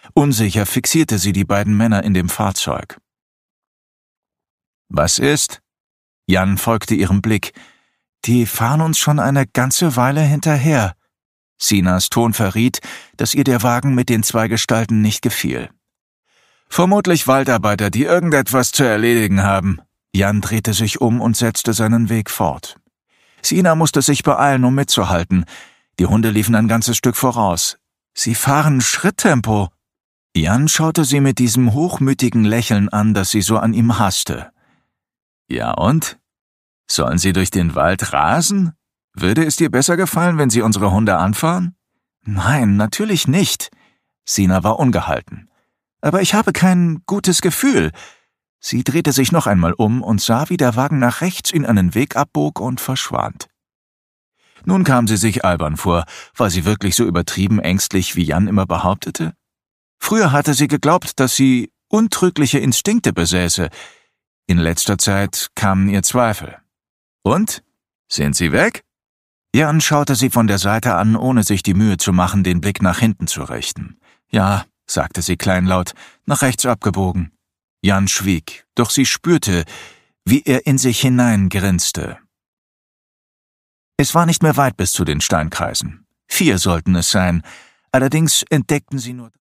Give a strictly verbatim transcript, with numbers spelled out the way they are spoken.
Unsicher fixierte sie die beiden Männer in dem Fahrzeug. »Was ist?« Jan folgte ihrem Blick. »Die fahren uns schon eine ganze Weile hinterher.« Sinas Ton verriet, dass ihr der Wagen mit den zwei Gestalten nicht gefiel. »Vermutlich Waldarbeiter, die irgendetwas zu erledigen haben.« Jan drehte sich um und setzte seinen Weg fort. Sina musste sich beeilen, um mitzuhalten. Die Hunde liefen ein ganzes Stück voraus. »Sie fahren Schritttempo.« Jan schaute sie mit diesem hochmütigen Lächeln an, das sie so an ihm hasste. »Ja und? Sollen sie durch den Wald rasen? Würde es dir besser gefallen, wenn sie unsere Hunde anfahren?« »Nein, natürlich nicht.« Sina war ungehalten. »Aber ich habe kein gutes Gefühl.« Sie drehte sich noch einmal um und sah, wie der Wagen nach rechts in einen Weg abbog und verschwand. Nun kam sie sich albern vor. War sie wirklich so übertrieben ängstlich, wie Jan immer behauptete? Früher hatte sie geglaubt, dass sie untrügliche Instinkte besäße. In letzter Zeit kamen ihr Zweifel. »Und? Sind sie weg?« Jan schaute sie von der Seite an, ohne sich die Mühe zu machen, den Blick nach hinten zu richten. »Ja«, sagte sie kleinlaut, »nach rechts abgebogen.« Jan schwieg, doch sie spürte, wie er in sich hinein grinste. Es war nicht mehr weit bis zu den Steinkreisen. Vier sollten es sein, allerdings entdeckten sie nur